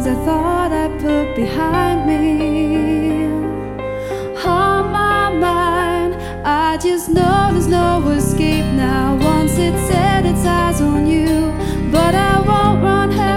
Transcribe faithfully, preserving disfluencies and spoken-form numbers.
I thought I put behind me. On my mind, I just know there's no escape now. Once it set its eyes on you, but I won't run.